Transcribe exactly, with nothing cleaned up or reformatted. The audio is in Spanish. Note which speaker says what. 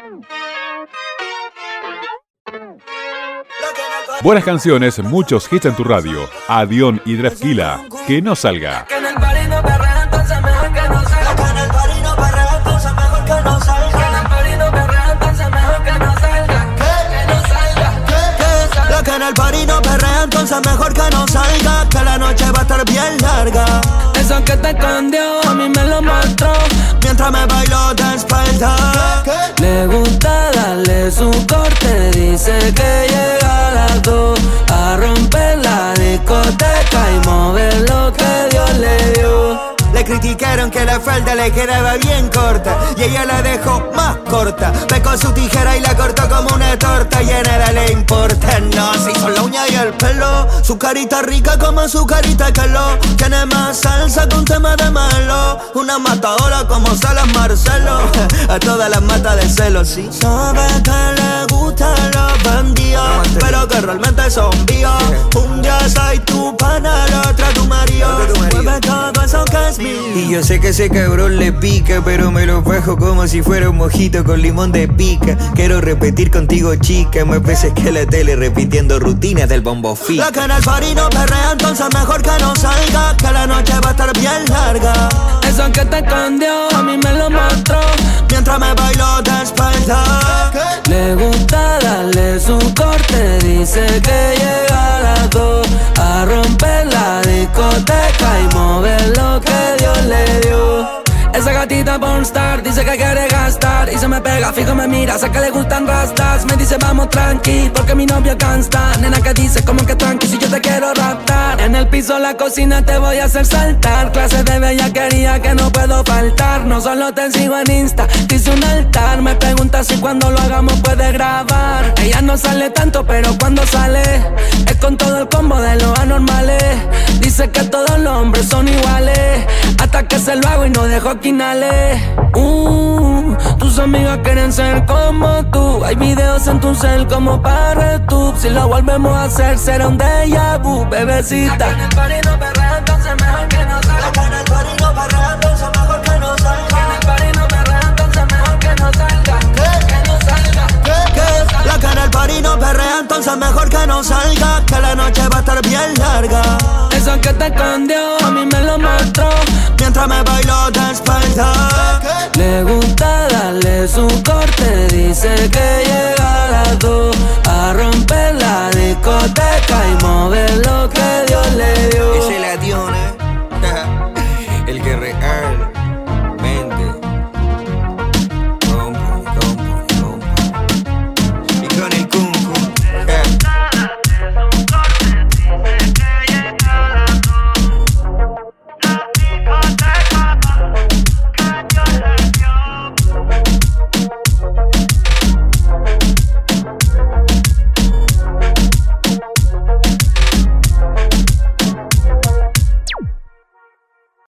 Speaker 1: Buenas canciones, muchos hits en tu radio. Adión y Drefkila, que no salga.
Speaker 2: Que en el party no perrea, entonces mejor que no salga. Que en el party no perrea, entonces mejor que no salga. Que en el party no perrea, entonces mejor que no salga. Que no salga, que salga.
Speaker 3: Lo que en el party no perrea, entonces mejor que no salga. Que la noche va a estar bien larga.
Speaker 2: Eso que te escondió, a mí me lo mostró.
Speaker 3: Mientras me bailo de espalda.
Speaker 2: Le gusta darle su corte, dice que llega a las dos a romper la discoteca y mover lo que Dios le dio.
Speaker 3: Le criticaron que la falda le quedaba bien corta y ella la dejó más corta. Ve con su tijera y la cortó como una torta y a nada le importa, no. Se hizo la uña y el pelo, su carita rica como su carita que lo tiene más salsa que un tema de malo. Una matadora como Salas Marcelo, a todas las mata de celos, sí. Sabe que le gustan los bandidos, pero que realmente son vivos. Un día soy tu pana, el otro tu marido. Mueve todo eso que es mío.
Speaker 4: Y yo sé que ese cabrón le pica, pero me lo bajo como si fuera un mojito con limón de pica. Quiero repetir contigo, chica, más veces que la tele repitiendo rutinas del Bombo Fica.
Speaker 3: La que en el party no perrea, entonces mejor que no salga. Que la noche va a estar bien larga.
Speaker 2: Eso que te escondió, a mí me lo mostró.
Speaker 3: Mientras me bailo de espalda.
Speaker 2: Le gusta darle su corte, dice que llega a las dos a romper la discoteca y mover lo que Dios le dio. Esa gatita pornstar dice que quiere gastar y se me pega, fijo me mira, sé que le gustan rastas. Me dice vamos tranqui, porque mi novio cansta. Nena que dice como que tranqui si yo te quiero raptar. En el piso la cocina te voy a hacer saltar. Clases de bellaquería que no puedo faltar. No solo te sigo en Insta, te hice un altar. Me pregunta si cuando lo hagamos puede grabar. Ella no sale tanto pero cuando sale es con todo el combo de los anormales. Dice que todos los hombres son iguales, hasta que se lo hago y no dejo quinales. Uh, tus amigas quieren ser como tú. Hay videos en tu cel como para YouTube. Si lo volvemos a hacer será un déjà vu, bebecita.
Speaker 3: En el party no perrea, entonces mejor que no salga. En el party no perrea, entonces mejor que no salga.
Speaker 2: En el party no perrea, entonces mejor que no salga. Que no salga.
Speaker 3: ¿Qué? La que en el party no perrea, entonces mejor que no salga. Que la noche va a estar bien larga.
Speaker 2: Eso que te escondió, a mí me lo mostró.
Speaker 3: Mientras me bailo de espalda.
Speaker 2: Le gusta darle su